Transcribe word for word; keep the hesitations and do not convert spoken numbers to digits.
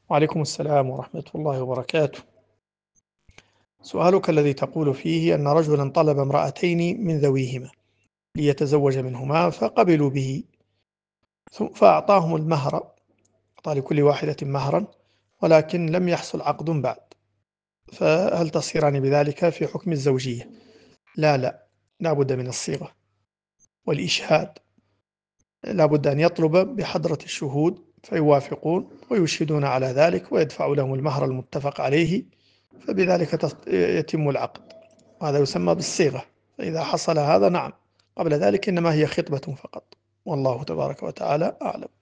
وعليكم السلام ورحمة الله وبركاته. سؤالك الذي تقول فيه أن رجلا طلب امرأتين من ذويهما ليتزوج منهما فقبلوا به، ثم- فأعطاهم المهر، أعطى لكل واحدة مهرا، ولكن لم يحصل عقد بعد، فهل تصيران بذلك في حكم الزوجية؟ لا لا، لا بد من الصيغة والإشهاد، لا بد أن يطلب بحضرة الشهود فيوافقون ويشهدون على ذلك ويدفع لهم المهر المتفق عليه، فبذلك تس- يتم العقد، وهذا يسمى بالصيغة. فإذا حصل هذا نعم، قبل ذلك إنما هي خطبة فقط، والله تبارك وتعالى أعلم.